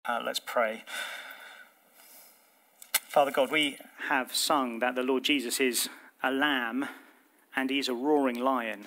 Let's pray. Father God, we have sung that the Lord Jesus is a lamb and he's a roaring lion.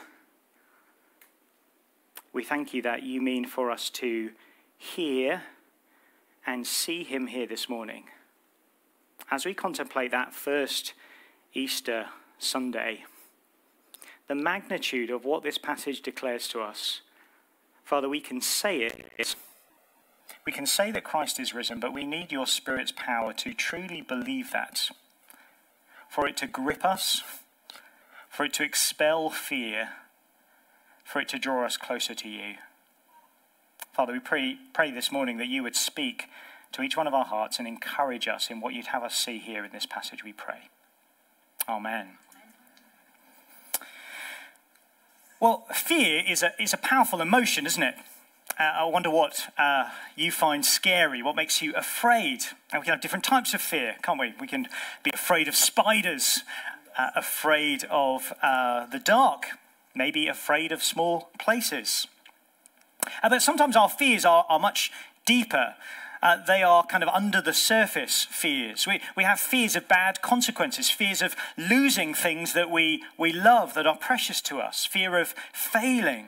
We thank you that you mean for us to hear and see him here this morning. As we contemplate that first Easter Sunday, the magnitude of what this passage declares to us, Father, we can say it. We can say that Christ is risen, but we need your Spirit's power to truly believe that, for it to grip us, for it to expel fear, for it to draw us closer to you. Father, we pray this morning that you would speak to each one of our hearts and encourage us in what you'd have us see here in this passage, we pray. Amen. Well, fear is a powerful emotion, isn't it? I wonder what you find scary, what makes you afraid. And we can have different types of fear, can't we? We can be afraid of spiders, afraid of the dark, maybe afraid of small places. But sometimes our fears are much deeper. They are kind of under the surface fears. We have fears of bad consequences, fears of losing things that we love, that are precious to us, fear of failing.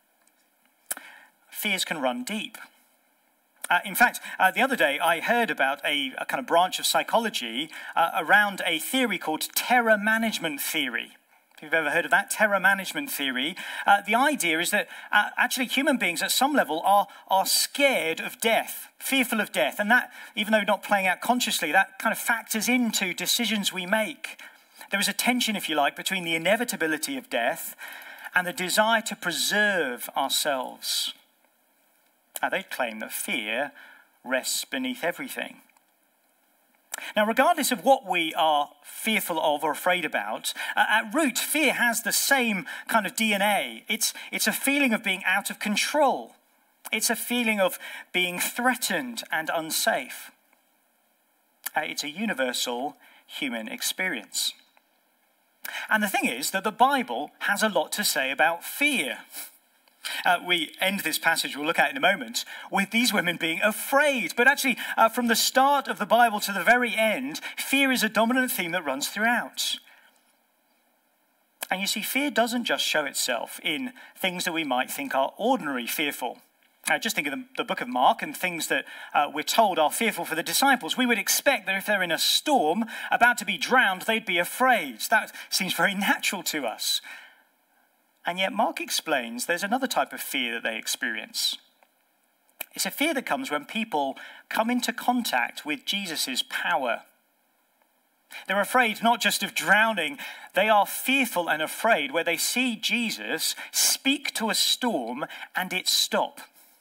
Fears can run deep. In fact, the other day I heard about a kind of branch of psychology around a theory called terror management theory. If you've ever heard of that, terror management theory, the idea is that actually human beings at some level are scared of death, fearful of death. And that, even though not playing out consciously, that kind of factors into decisions we make. There is a tension, if you like, between the inevitability of death and the desire to preserve ourselves. They claim that fear rests beneath everything. Now, regardless of what we are fearful of or afraid about, at root, fear has the same kind of DNA. It's a feeling of being out of control. It's a feeling of being threatened and unsafe. It's a universal human experience. And the thing is that the Bible has a lot to say about fear. We end this passage we'll look at in a moment with these women being afraid. But actually, from the start of the Bible to the very end, fear is a dominant theme that runs throughout. And you see, fear doesn't just show itself in things that we might think are ordinary fearful. Just think of the book of Mark and things that we're told are fearful for the disciples. We would expect that if they're in a storm about to be drowned, they'd be afraid. That seems very natural to us. And yet Mark explains there's another type of fear that they experience. It's a fear that comes when people come into contact with Jesus' power. They're afraid not just of drowning, they are fearful and afraid where they see Jesus speak to a storm and it stop.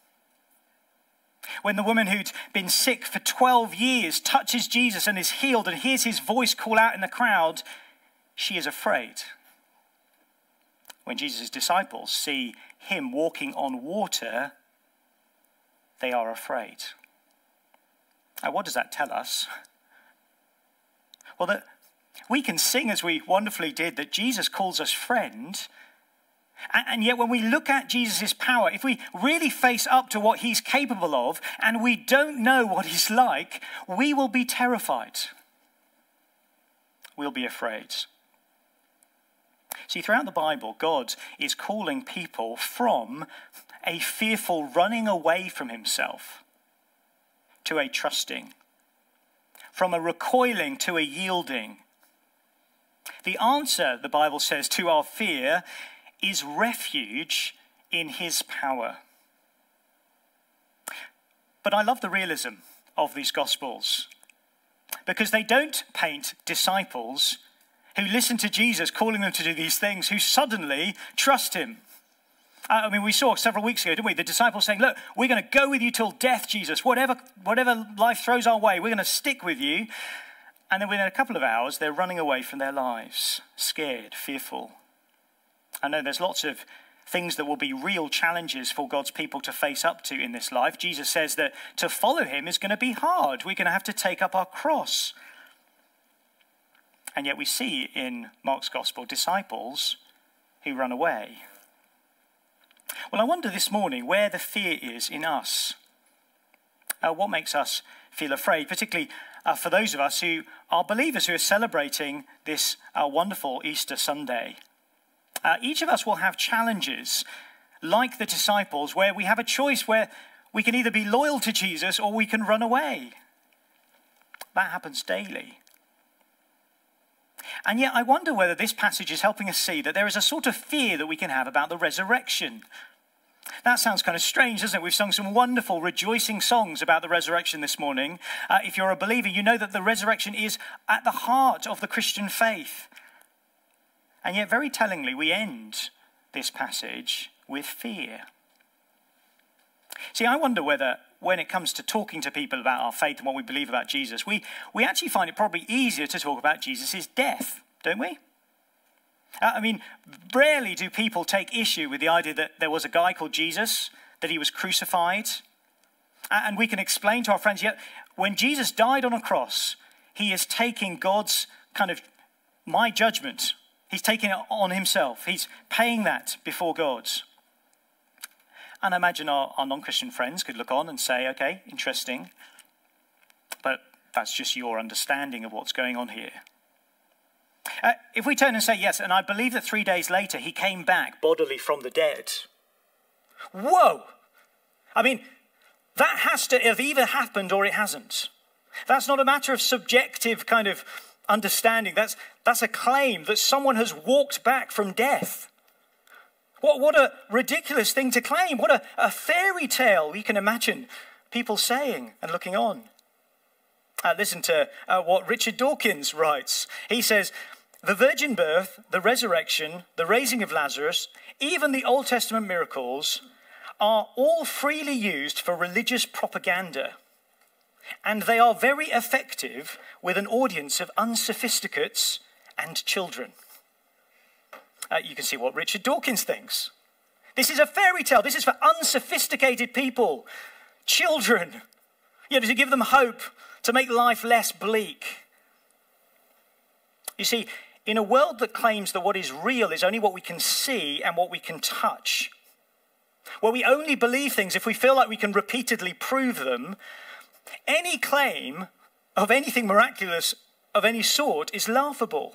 When the woman who'd been sick for 12 years touches Jesus and is healed and hears his voice call out in the crowd, she is afraid. When Jesus' disciples see him walking on water, they are afraid. Now, what does that tell us? Well, that we can sing, as we wonderfully did, that Jesus calls us friend. And yet when we look at Jesus' power, if we really face up to what he's capable of, and we don't know what he's like, we will be terrified. We'll be afraid. See, throughout the Bible, God is calling people from a fearful running away from himself to a trusting, from a recoiling to a yielding. The answer, the Bible says, to our fear is refuge in his power. But I love the realism of these Gospels because they don't paint disciples who listen to Jesus calling them to do these things, who suddenly trust him. We saw several weeks ago, didn't we? The disciples saying, look, we're going to go with you till death, Jesus. Whatever life throws our way, we're going to stick with you. And then within a couple of hours, they're running away from their lives, scared, fearful. I know there's lots of things that will be real challenges for God's people to face up to in this life. Jesus says that to follow him is going to be hard. We're going to have to take up our cross. And yet we see in Mark's Gospel disciples who run away. Well, I wonder this morning where the fear is in us. What makes us feel afraid, particularly for those of us who are believers who are celebrating this wonderful Easter Sunday? Each of us will have challenges like the disciples where we have a choice where we can either be loyal to Jesus or we can run away. That happens daily. And yet I wonder whether this passage is helping us see that there is a sort of fear that we can have about the resurrection. That sounds kind of strange, doesn't it? We've sung some wonderful, rejoicing songs about the resurrection this morning. If you're a believer, you know that the resurrection is at the heart of the Christian faith. And yet, very tellingly, we end this passage with fear. See, I wonder whether, when it comes to talking to people about our faith and what we believe about Jesus, we actually find it probably easier to talk about Jesus' death, don't we? I mean, rarely do people take issue with the idea that there was a guy called Jesus, that he was crucified. And we can explain to our friends, yet when Jesus died on a cross, he is taking God's kind of my judgment. He's taking it on himself. He's paying that before God. And I imagine our non-Christian friends could look on and say, okay, interesting. But that's just your understanding of what's going on here. If we turn and say, yes, and I believe that 3 days later he came back bodily from the dead. Whoa! I mean, that has to have either happened or it hasn't. That's not a matter of subjective kind of understanding. That's a claim that someone has walked back from death. What a ridiculous thing to claim. What a fairy tale you can imagine people saying and looking on. Listen to what Richard Dawkins writes. He says, the virgin birth, the resurrection, the raising of Lazarus, even the Old Testament miracles are all freely used for religious propaganda. And they are very effective with an audience of unsophisticates and children. You can see what Richard Dawkins thinks. This is a fairy tale. This is for unsophisticated people, children, to give them hope, to make life less bleak. You see, in a world that claims that what is real is only what we can see and what we can touch, where we only believe things if we feel like we can repeatedly prove them, any claim of anything miraculous of any sort is laughable.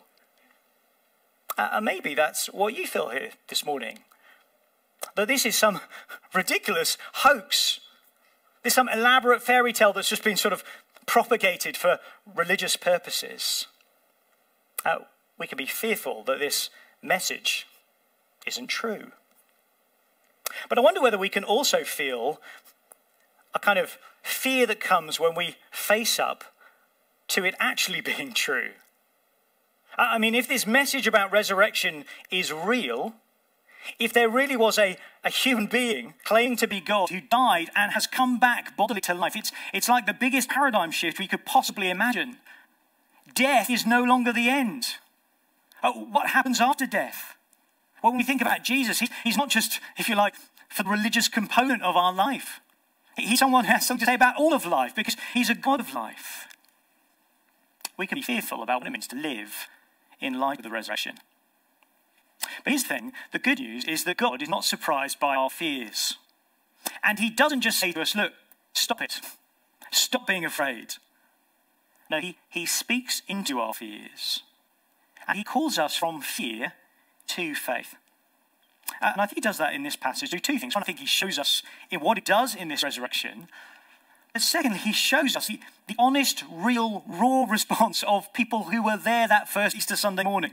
Maybe that's what you feel here this morning. That this is some ridiculous hoax. There's some elaborate fairy tale that's just been sort of propagated for religious purposes. We can be fearful that this message isn't true. But I wonder whether we can also feel a kind of fear that comes when we face up to it actually being true. I mean, if this message about resurrection is real, if there really was a human being claiming to be God who died and has come back bodily to life, it's like the biggest paradigm shift we could possibly imagine. Death is no longer the end. What happens after death? Well, when we think about Jesus, he's not just, if you like, for the religious component of our life. He's someone who has something to say about all of life because he's a God of life. We can be fearful about what it means to live in light of the resurrection. But here's the thing, the good news is that God is not surprised by our fears. And he doesn't just say to us, look, stop it. Stop being afraid. No, he speaks into our fears. And he calls us from fear to faith. And I think he does that in this passage. Do two things. One, I think he shows us in what he does in this resurrection. But secondly, he shows us the honest, real, raw response of people who were there that first Easter Sunday morning.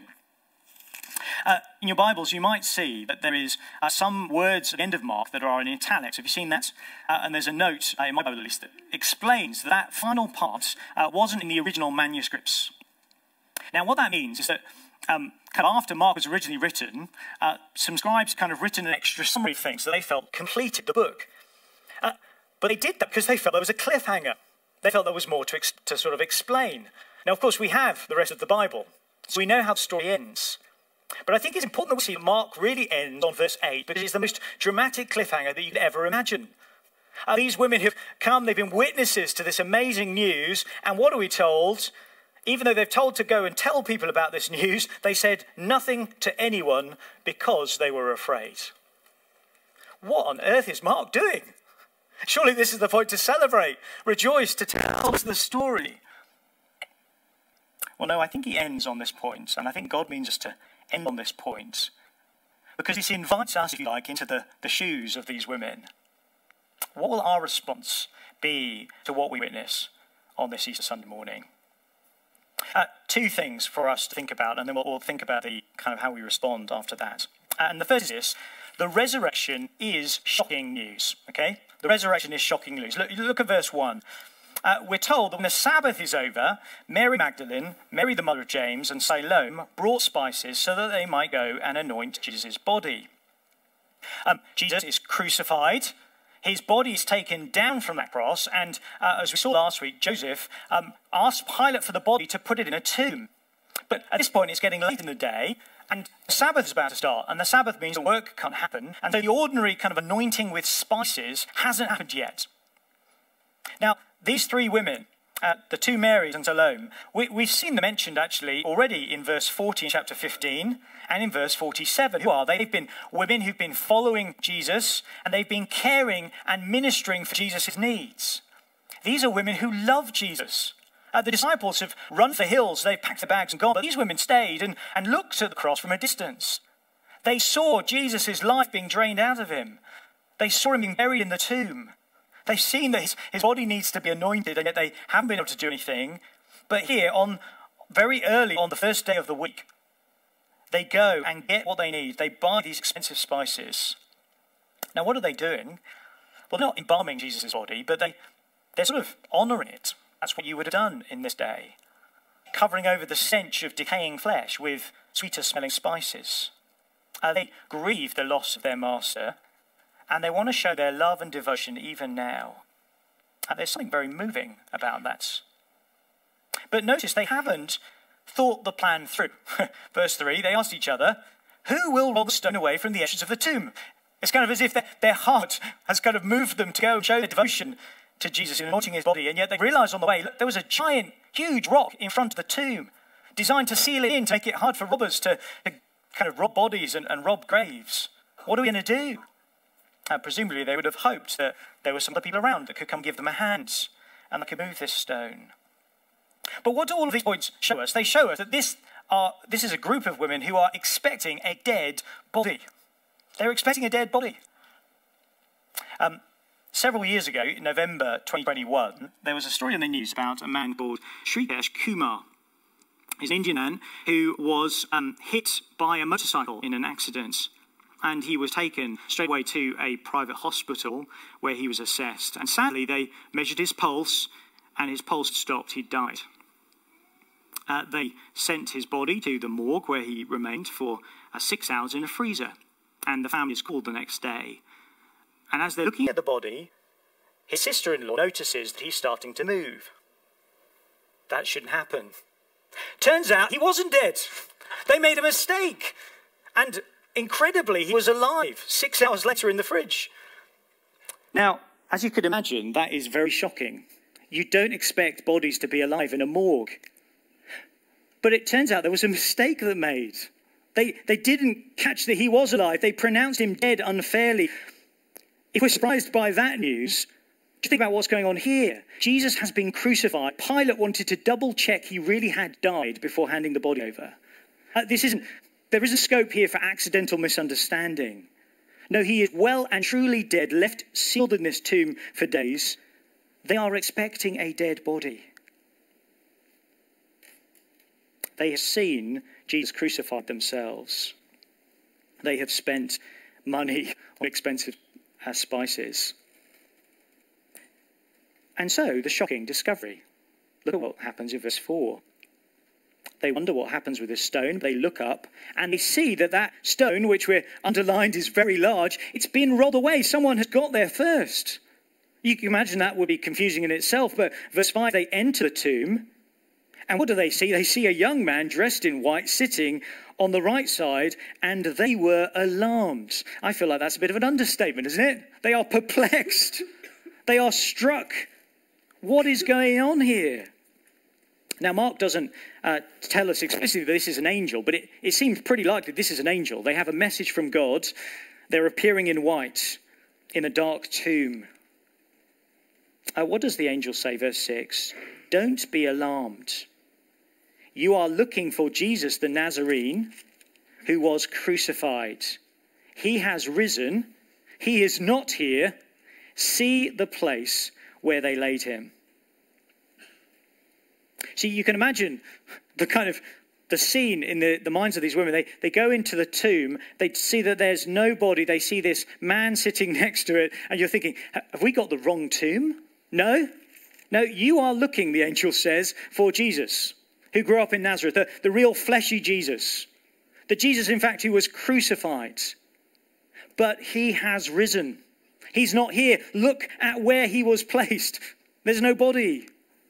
In your Bibles, you might see that there is some words at the end of Mark that are in italics. Have you seen that? And there's a note, in my Bible at least, that explains that final part wasn't in the original manuscripts. Now, what that means is that kind of after Mark was originally written, some scribes kind of written an extra summary of things that they felt completed the book. But they did that because they felt there was a cliffhanger. They felt there was more to sort of explain. Now, of course, we have the rest of the Bible, so we know how the story ends. But I think it's important that we see Mark really ends on verse 8 because it's the most dramatic cliffhanger that you could ever imagine. These women have come, they've been witnesses to this amazing news, and what are we told? Even though they've told to go and tell people about this news, they said nothing to anyone because they were afraid. What on earth is Mark doing? Surely this is the point to celebrate, rejoice, to tell us the story. Well, no, I think he ends on this point, and I think God means us to end on this point, because this invites us, if you like, into the shoes of these women. What will our response be to what we witness on this Easter Sunday morning? Two things for us to think about, and then we'll think about the kind of how we respond after that. And the first is this: the resurrection is shocking news. Okay, the resurrection is shocking news. Look at verse 1. We're told that when the Sabbath is over, Mary Magdalene, Mary the mother of James, and Salome brought spices so that they might go and anoint Jesus' body. Jesus is crucified. His body is taken down from that cross, and as we saw last week, Joseph asked Pilate for the body to put it in a tomb. But at this point, it's getting late in the day, and the Sabbath is about to start, and the Sabbath means the work can't happen, and so the ordinary kind of anointing with spices hasn't happened yet. Now, these three women, the two Marys and Salome, we've seen them mentioned actually already in verse 40 in chapter 15 and in verse 47. Who are they? They've been women who've been following Jesus, and they've been caring and ministering for Jesus' needs. These are women who love Jesus. The disciples have run for hills, they've packed their bags and gone, but these women stayed and looked at the cross from a distance. They saw Jesus' life being drained out of him. They saw him being buried in the tomb. They've seen that his body needs to be anointed, and yet they haven't been able to do anything. But here, very early on the first day of the week, they go and get what they need. They buy these expensive spices. Now, what are they doing? Well, they're not embalming Jesus' body, but they're sort of honouring it. That's what you would have done in this day. Covering over the stench of decaying flesh with sweeter smelling spices. They grieve the loss of their master, and they want to show their love and devotion even now. And there's something very moving about that. But notice they haven't thought the plan through. Verse 3, they asked each other, who will roll the stone away from the entrance of the tomb? It's kind of as if their heart has kind of moved them to go and show their devotion to Jesus in anointing his body, and yet they realised on the way, look, there was a giant, huge rock in front of the tomb, designed to seal it in, to make it hard for robbers to kind of rob bodies and rob graves. What are we going to do? Presumably they would have hoped that there were some other people around that could come give them a hand, and they could move this stone. But what do all of these points show us? They show us that this is a group of women who are expecting a dead body. They're expecting a dead body. Several years ago, in November 2021, there was a story in the news about a man called Shrikesh Kumar. He's an Indian man who was hit by a motorcycle in an accident, and he was taken straight away to a private hospital where he was assessed. And sadly, they measured his pulse, and his pulse stopped. He died. They sent his body to the morgue where he remained for 6 hours in a freezer, and the family was called the next day. And as they're looking at the body, his sister-in-law notices that he's starting to move. That shouldn't happen. Turns out he wasn't dead. They made a mistake. And incredibly, he was alive 6 hours later in the fridge. Now, as you could imagine, that is very shocking. You don't expect bodies to be alive in a morgue. But it turns out there was a mistake that made. They didn't catch that he was alive. They pronounced him dead unfairly. If we're surprised by that news, just think about what's going on here. Jesus has been crucified. Pilate wanted to double-check he really had died before handing the body over. There isn't scope here for accidental misunderstanding. No, he is well and truly dead, left sealed in this tomb for days. They are expecting a dead body. They have seen Jesus crucified themselves. They have spent money on expensive spices. And so, the shocking discovery. Look at what happens in verse 4. They wonder what happens with this stone. They look up and they see that stone, which we're underlined is very large, it's been rolled away. Someone has got there first. You can imagine that would be confusing in itself, but verse 5, they enter the tomb. And what do they see? They see a young man dressed in white sitting on the right side, and they were alarmed. I feel like that's a bit of an understatement, isn't it? They are perplexed. They are struck. What is going on here? Now, Mark doesn't tell us explicitly that this is an angel, but it seems pretty likely this is an angel. They have a message from God. They're appearing in white in a dark tomb. What does the angel say? Verse 6, don't be alarmed. You are looking for Jesus the Nazarene who was crucified. He has risen. He is not here. See the place where they laid him. See, you can imagine the scene in the minds of these women. They go into the tomb. They see that there's no body. They see this man sitting next to it. And you're thinking, have we got the wrong tomb? No, you are looking, the angel says, for Jesus, who grew up in Nazareth, the real fleshy Jesus. The Jesus, in fact, who was crucified. But he has risen. He's not here. Look at where he was placed. There's no body.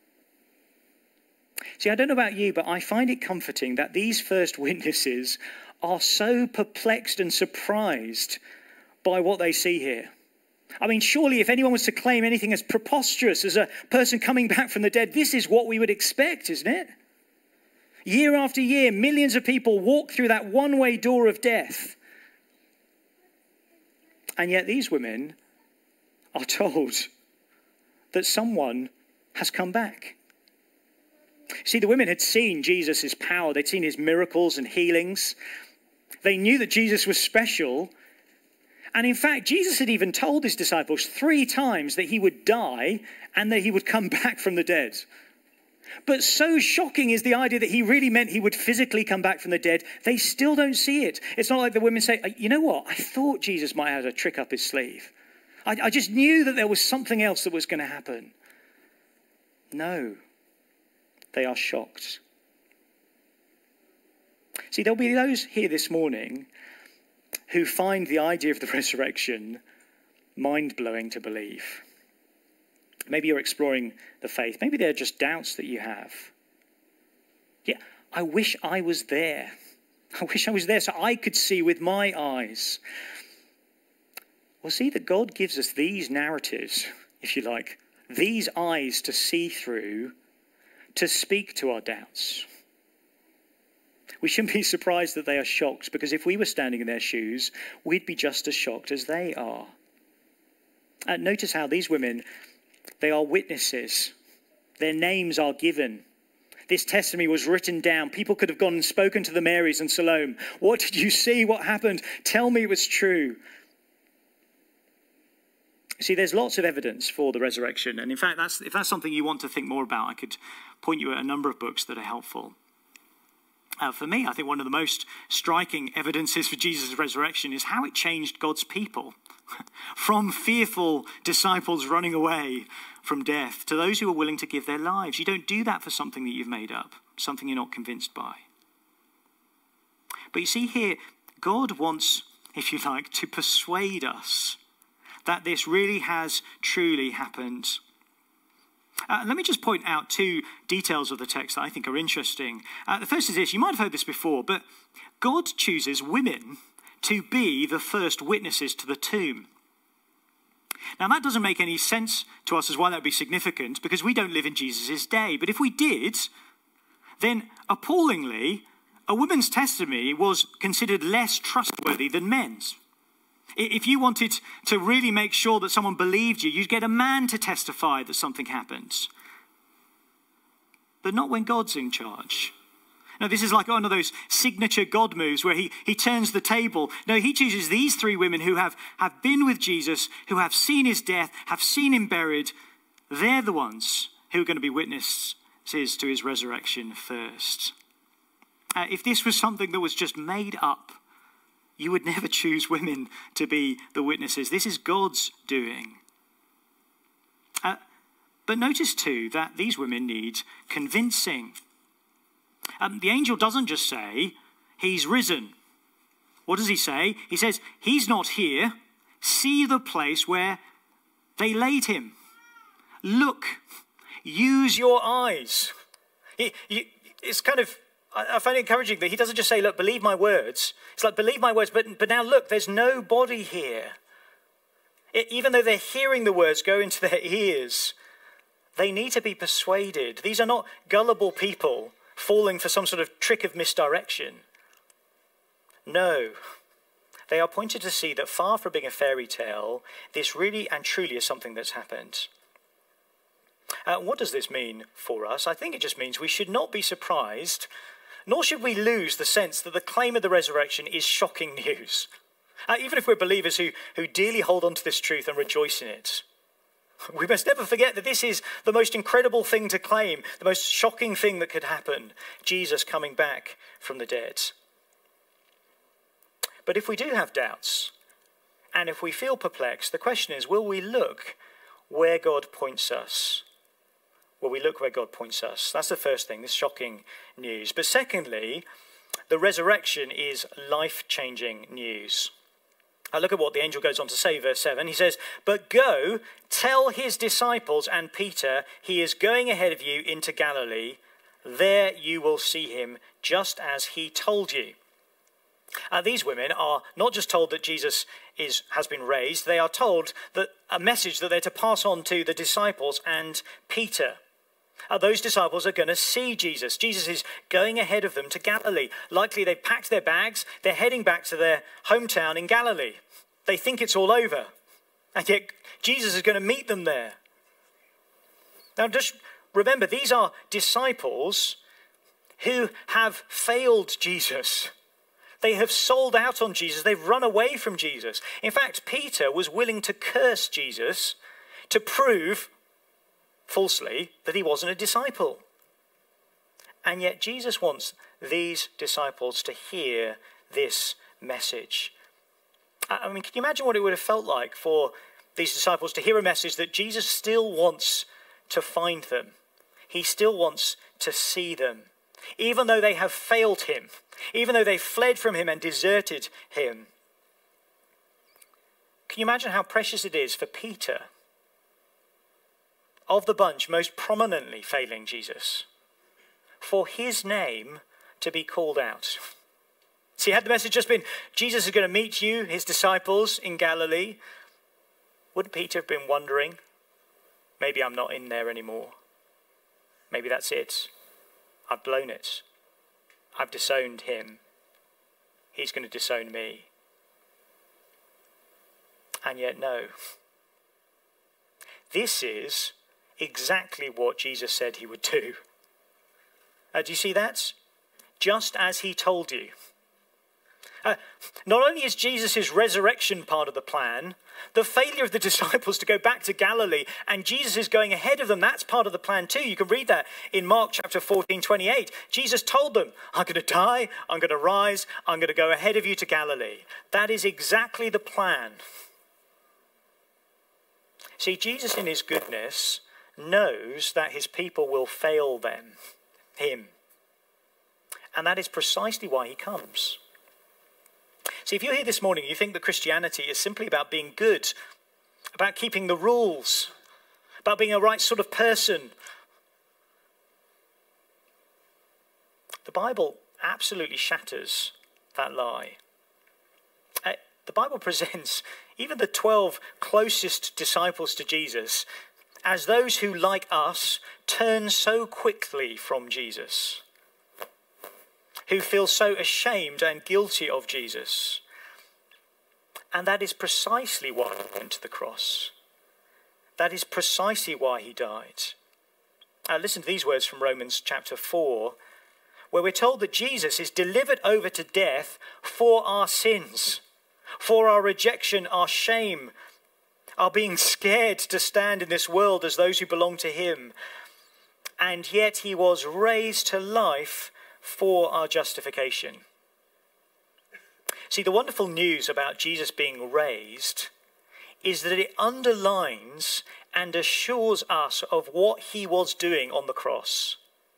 See, I don't know about you, but I find it comforting that these first witnesses are so perplexed and surprised by what they see here. I mean, surely if anyone was to claim anything as preposterous as a person coming back from the dead, this is what we would expect, isn't it? Year after year, millions of people walk through that one-way door of death. And yet these women are told that someone has come back. See, the women had seen Jesus' power. They'd seen his miracles and healings. They knew that Jesus was special. And in fact, Jesus had even told his disciples 3 times that he would die and that he would come back from the dead. But so shocking is the idea that he really meant he would physically come back from the dead, they still don't see it. It's not like the women say, you know what, I thought Jesus might have a trick up his sleeve. I just knew that there was something else that was going to happen. No, they are shocked. See, there'll be those here this morning who find the idea of the resurrection mind-blowing to believe. Maybe you're exploring the faith. Maybe they're just doubts that you have. Yeah, I wish I was there. I wish I was there so I could see with my eyes. Well, see that God gives us these narratives, if you like, these eyes to see through, to speak to our doubts. We shouldn't be surprised that they are shocked, because if we were standing in their shoes, we'd be just as shocked as they are. Notice how these women, they are witnesses. Their names are given. This testimony was written down. People could have gone and spoken to the Marys and Salome. What did you see? What happened? Tell me it was true. See, there's lots of evidence for the resurrection. And in fact, if that's something you want to think more about, I could point you at a number of books that are helpful. For me, I think one of the most striking evidences for Jesus' resurrection is how it changed God's people. From fearful disciples running away from death to those who are willing to give their lives. You don't do that for something that you've made up, something you're not convinced by. But you see here, God wants, if you like, to persuade us that this really has truly happened. Let me just point out 2 details of the text that I think are interesting. The first is this: you might have heard this before, but God chooses women to be the first witnesses to the tomb. Now, that doesn't make any sense to us as why that would be significant, because we don't live in Jesus' day. But if we did, then appallingly, a woman's testimony was considered less trustworthy than men's. If you wanted to really make sure that someone believed you, you'd get a man to testify that something happened. But not when God's in charge. No, this is like one of those signature God moves where he turns the table. No, he chooses these 3 women who have been with Jesus, who have seen his death, have seen him buried. They're the ones who are going to be witnesses to his resurrection first. If this was something that was just made up, you would never choose women to be the witnesses. This is God's doing. But notice too that these women need convincing. The angel doesn't just say, he's risen. What does he say? He says, he's not here. See the place where they laid him. Look, use your eyes. It's kind of, I find it encouraging that he doesn't just say, look, believe my words. It's like, believe my words, but now look, there's no body here. Even though they're hearing the words go into their ears, they need to be persuaded. These are not gullible people falling for some sort of trick of misdirection. No, they are pointed to see that far from being a fairy tale, this really and truly is something that's happened. What does this mean for us? I think it just means we should not be surprised, nor should we lose the sense that the claim of the resurrection is shocking news. Even if we're believers who dearly hold on to this truth and rejoice in it. We must never forget that this is the most incredible thing to claim, the most shocking thing that could happen, Jesus coming back from the dead. But if we do have doubts, and if we feel perplexed, the question is, will we look where God points us? Will we look where God points us? That's the first thing, this shocking news. But secondly, the resurrection is life-changing news. Look at what the angel goes on to say, verse 7. He says, "But go, tell his disciples and Peter, he is going ahead of you into Galilee. There you will see him, just as he told you." These women are not just told that Jesus has been raised, they are told that a message that they're to pass on to the disciples and Peter. Those disciples are going to see Jesus. Jesus is going ahead of them to Galilee. Likely they've packed their bags, they're heading back to their hometown in Galilee. They think it's all over, and yet Jesus is going to meet them there. Now just remember, these are disciples who have failed Jesus. They have sold out on Jesus. They've run away from Jesus. In fact, Peter was willing to curse Jesus to prove, falsely, that he wasn't a disciple. And yet Jesus wants these disciples to hear this message. I mean, can you imagine what it would have felt like for these disciples to hear a message that Jesus still wants to find them? He still wants to see them. Even though they have failed him, even though they fled from him and deserted him. Can you imagine how precious it is for Peter, of the bunch most prominently failing Jesus, for his name to be called out? See, had the message just been, Jesus is going to meet you, his disciples, in Galilee, wouldn't Peter have been wondering, maybe I'm not in there anymore. Maybe that's it. I've blown it. I've disowned him. He's going to disown me. And yet, no. This is exactly what Jesus said he would do. Do you see that? Just as he told you. Not only is Jesus' resurrection part of the plan, the failure of the disciples to go back to Galilee and Jesus is going ahead of them, that's part of the plan too. You can read that in Mark chapter 14:28. Jesus told them, I'm going to die, I'm going to rise, I'm going to go ahead of you to Galilee. That is exactly the plan. See, Jesus in his goodness knows that his people will fail him. And that is precisely why he comes. See, if you're here this morning, you think that Christianity is simply about being good, about keeping the rules, about being a right sort of person. The Bible absolutely shatters that lie. The Bible presents even the 12 closest disciples to Jesus as those who, like us, turn so quickly from Jesus, who feel so ashamed and guilty of Jesus. And that is precisely why he went to the cross. That is precisely why he died. Listen to these words from Romans chapter 4, where we're told that Jesus is delivered over to death for our sins, for our rejection, our shame, our being scared to stand in this world as those who belong to him. And yet he was raised to life for our justification. See, the wonderful news about Jesus being raised is that it underlines and assures us of what he was doing on the cross.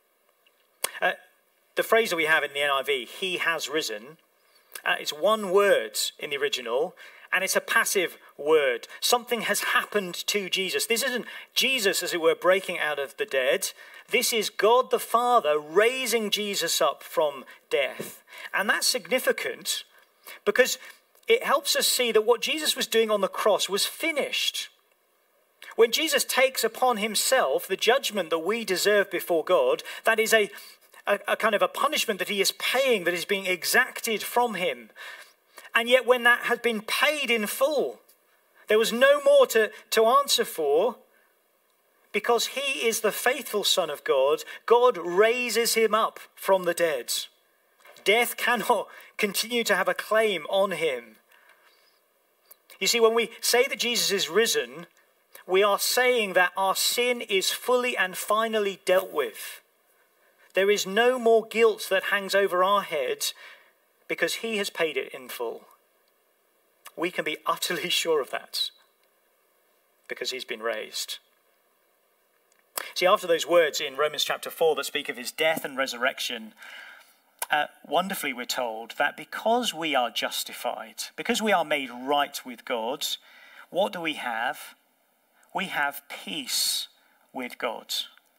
The phrase that we have in the NIV, he has risen, it's one word in the original, and it's a passive word. Something has happened to Jesus. This isn't Jesus, as it were, breaking out of the dead. This is God the Father raising Jesus up from death. And that's significant because it helps us see that what Jesus was doing on the cross was finished. When Jesus takes upon himself the judgment that we deserve before God, that is a kind of a punishment that he is paying, that is being exacted from him. And yet when that had been paid in full, there was no more to answer for. because he is the faithful Son of God, God raises him up from the dead. Death cannot continue to have a claim on him. You see, when we say that Jesus is risen, we are saying that our sin is fully and finally dealt with. There is no more guilt that hangs over our heads because he has paid it in full. We can be utterly sure of that because he's been raised. See, after those words in Romans chapter 4 that speak of his death and resurrection, wonderfully we're told that because we are justified, because we are made right with God, what do we have? We have peace with God.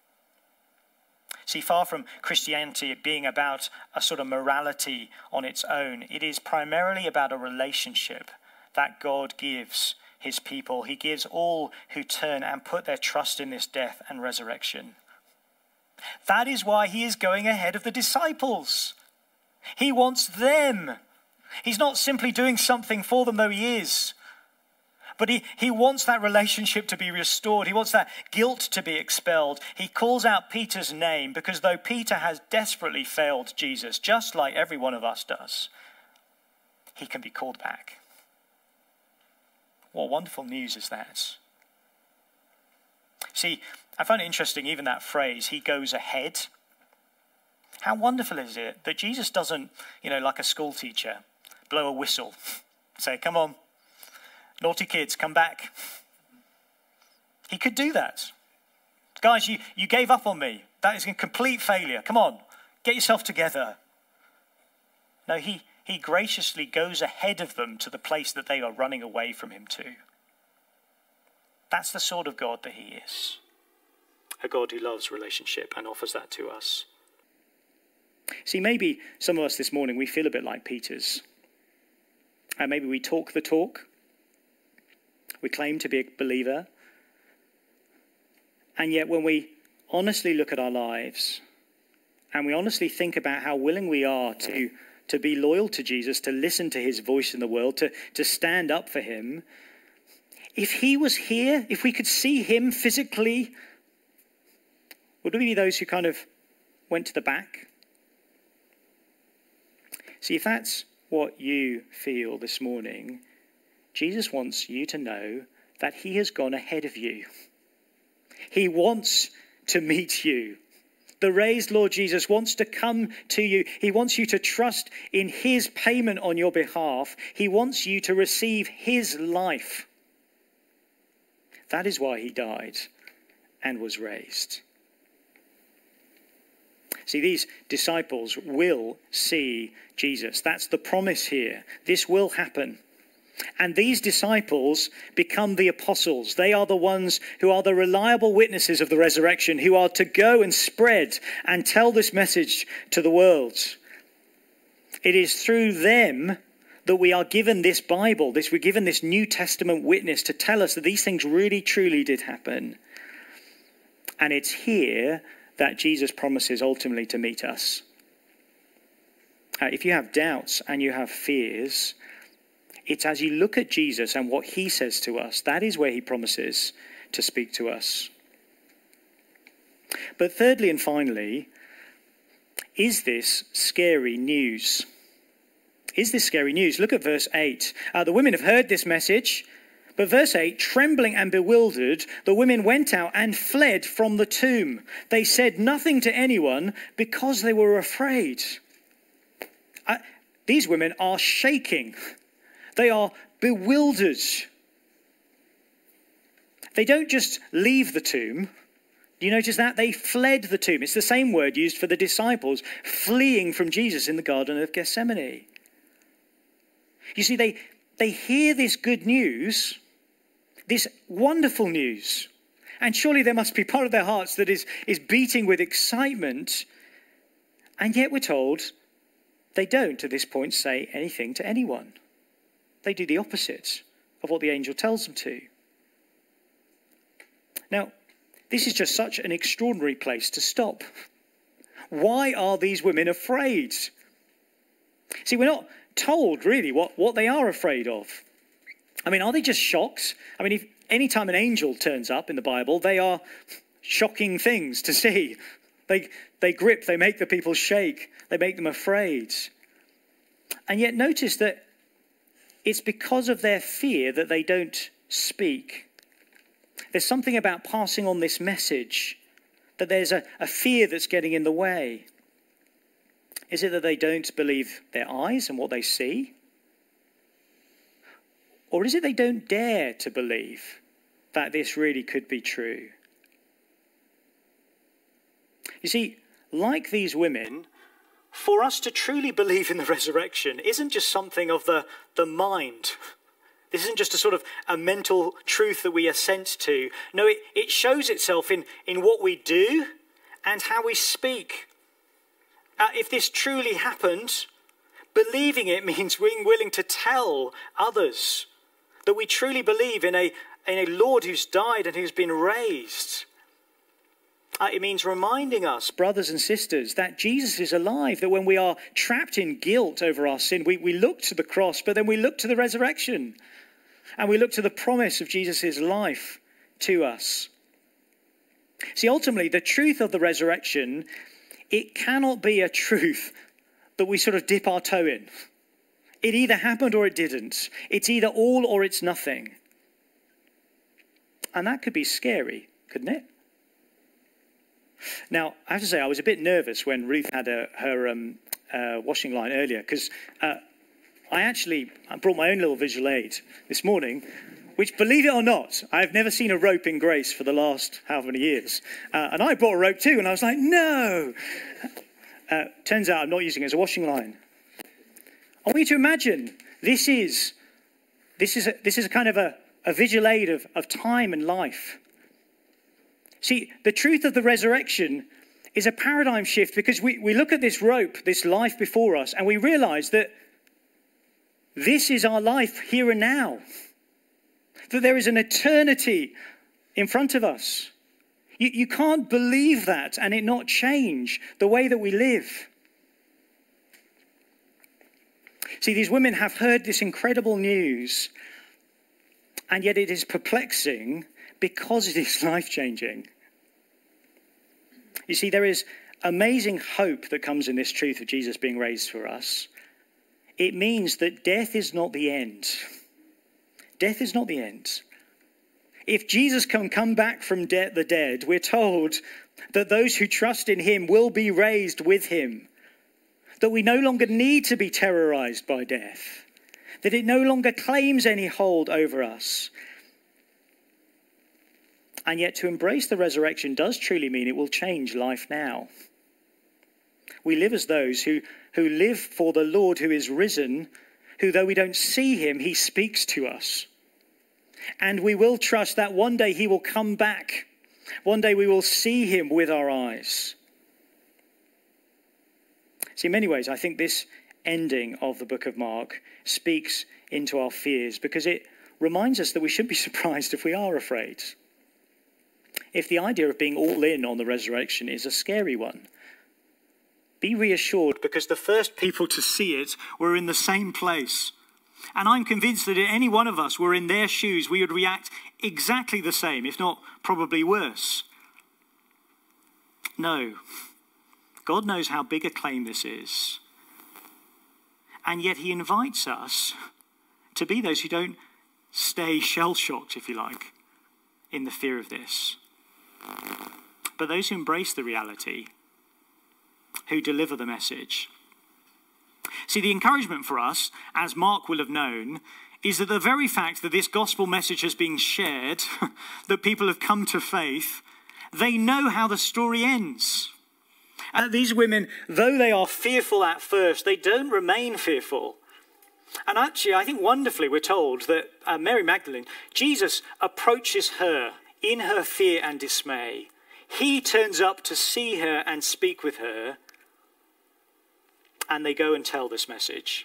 See, far from Christianity being about a sort of morality on its own, it is primarily about a relationship that God gives his people. He gives all who turn and put their trust in this death and resurrection. That is why he is going ahead of the disciples. He wants them. He's not simply doing something for them, though he is. But he wants that relationship to be restored. He wants that guilt to be expelled. He calls out Peter's name because though Peter has desperately failed Jesus, just like every one of us does, he can be called back. What wonderful news is that? See, I find it interesting, even that phrase, he goes ahead. How wonderful is it that Jesus doesn't, like a school teacher, blow a whistle, say, come on, naughty kids, come back. He could do that. Guys, you gave up on me. That is a complete failure. Come on, get yourself together. No, he graciously goes ahead of them to the place that they are running away from him to. That's the sort of God that he is. A God who loves relationship and offers that to us. See, maybe some of us this morning, we feel a bit like Peter's. And maybe we talk the talk. We claim to be a believer. And yet when we honestly look at our lives and we honestly think about how willing we are to be loyal to Jesus, to listen to his voice in the world, to stand up for him, if he was here, if we could see him physically, would we be those who kind of went to the back? See, if that's what you feel this morning, Jesus wants you to know that he has gone ahead of you. He wants to meet you. The raised Lord Jesus wants to come to you. He wants you to trust in his payment on your behalf. He wants you to receive his life. That is why he died and was raised. See, these disciples will see Jesus. That's the promise here. This will happen. And these disciples become the apostles. They are the ones who are the reliable witnesses of the resurrection, who are to go and spread and tell this message to the world. It is through them that we are given this Bible, we're given this New Testament witness to tell us that these things really, truly did happen. And it's here that Jesus promises ultimately to meet us. If you have doubts and you have fears, it's as you look at Jesus and what he says to us, that is where he promises to speak to us. But thirdly and finally, is this scary news? Is this scary news? Look at verse 8. The women have heard this message, but verse 8, trembling and bewildered, the women went out and fled from the tomb. They said nothing to anyone because they were afraid. These women are shaking. They are bewildered. They don't just leave the tomb. Do you notice that? They fled the tomb. It's the same word used for the disciples fleeing from Jesus in the Garden of Gethsemane. You see, they hear this good news, this wonderful news, and surely there must be part of their hearts that is beating with excitement, and yet we're told they don't at this point say anything to anyone. They do the opposite of what the angel tells them to. Now, this is just such an extraordinary place to stop. Why are these women afraid? See, we're not told really what they are afraid of. I mean, are they just shocked? I mean, anytime an angel turns up in the Bible, they are shocking things to see. They grip, they make the people shake, they make them afraid. And yet notice that it's because of their fear that they don't speak. There's something about passing on this message, that there's a fear that's getting in the way. Is it that they don't believe their eyes and what they see? Or is it they don't dare to believe that this really could be true? You see, like these women, for us to truly believe in the resurrection isn't just something of the mind. This isn't just a sort of a mental truth that we assent to. No, it shows itself in what we do and how we speak. If this truly happened, believing it means being willing to tell others that we truly believe in a Lord who's died and who's been raised. It means reminding us, brothers and sisters, that Jesus is alive, that when we are trapped in guilt over our sin, we look to the cross, but then we look to the resurrection, and we look to the promise of Jesus' life to us. See, ultimately, the truth of the resurrection, it cannot be a truth that we sort of dip our toe in. It either happened or it didn't. It's either all or it's nothing. And that could be scary, couldn't it? Now, I have to say, I was a bit nervous when Ruth had her washing line earlier, because I brought my own little visual aid this morning, which, believe it or not, I've never seen a rope in Grace for the last however many years. And I brought a rope too, and I was like, no! Turns out I'm not using it as a washing line. I want you to imagine this is a kind of a visual aid of time and life. See, the truth of the resurrection is a paradigm shift, because we look at this rope, this life before us, and we realize that this is our life here and now. That there is an eternity in front of us. You can't believe that and it not change the way that we live. See, these women have heard this incredible news, and yet it is perplexing because it is life-changing. You see, there is amazing hope that comes in this truth of Jesus being raised for us. It means that death is not the end. Death is not the end. If Jesus can come back from the dead, we're told that those who trust in him will be raised with him. That we no longer need to be terrorized by death. That it no longer claims any hold over us. And yet to embrace the resurrection does truly mean it will change life now. We live as those who live for the Lord who is risen, who, though we don't see him, he speaks to us. And we will trust that one day he will come back. One day we will see him with our eyes. See, in many ways, I think this ending of the book of Mark speaks into our fears, because it reminds us that we shouldn't be surprised if we are afraid. If the idea of being all in on the resurrection is a scary one, be reassured, because the first people to see it were in the same place. And I'm convinced that if any one of us were in their shoes, we would react exactly the same, if not probably worse. No. God knows how big a claim this is. And yet he invites us to be those who don't stay shell-shocked, if you like, in the fear of this. But those who embrace the reality, who deliver the message. See, the encouragement for us, as Mark will have known, is that the very fact that this gospel message has been shared, that people have come to faith, they know how the story ends. And these women, though they are fearful at first, they don't remain fearful. And actually, I think wonderfully we're told that Mary Magdalene, Jesus approaches her in her fear and dismay. He turns up to see her and speak with her, and they go and tell this message.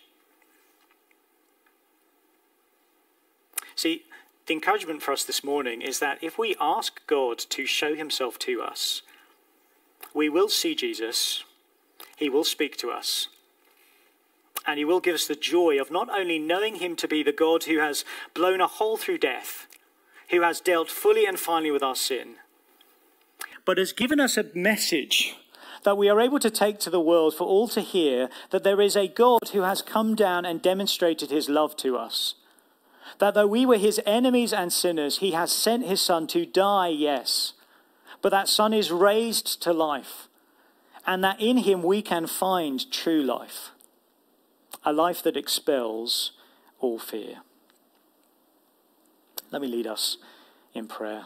See, the encouragement for us this morning is that if we ask God to show himself to us, we will see Jesus, he will speak to us, and he will give us the joy of not only knowing him to be the God who has blown a hole through death, who has dealt fully and finally with our sin, but has given us a message that we are able to take to the world for all to hear, that there is a God who has come down and demonstrated his love to us. That though we were his enemies and sinners, he has sent his Son to die, yes, but that Son is raised to life, and that in him we can find true life, a life that expels all fear. Let me lead us in prayer.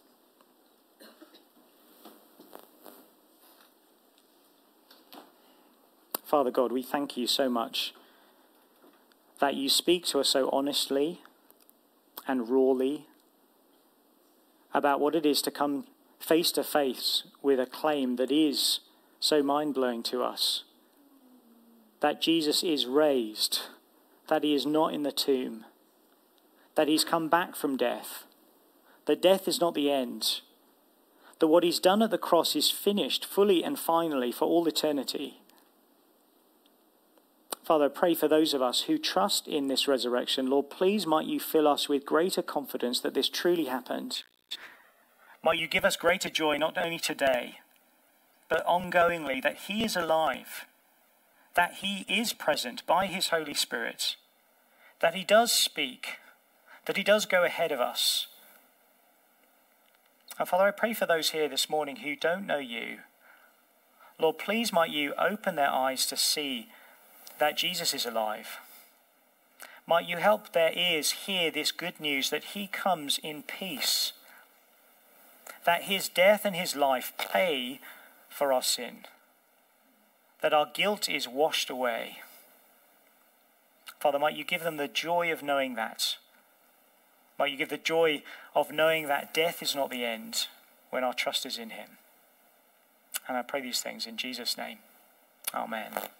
Father God, we thank you so much that you speak to us so honestly and rawly about what it is to come face to face with a claim that is so mind-blowing to us. That Jesus is raised, that he is not in the tomb, that he's come back from death, that death is not the end, that what he's done at the cross is finished fully and finally for all eternity. Father, I pray for those of us who trust in this resurrection. Lord, please might you fill us with greater confidence that this truly happened. Might you give us greater joy, not only today, but ongoingly, that he is alive, that he is present by his Holy Spirit, that he does speak, that he does go ahead of us. And Father, I pray for those here this morning who don't know you. Lord, please might you open their eyes to see that Jesus is alive. Might you help their ears hear this good news that he comes in peace, that his death and his life pay for our sin, that our guilt is washed away. Father, might you give them the joy of knowing that. Might you give the joy of knowing that death is not the end when our trust is in him. And I pray these things in Jesus' name. Amen.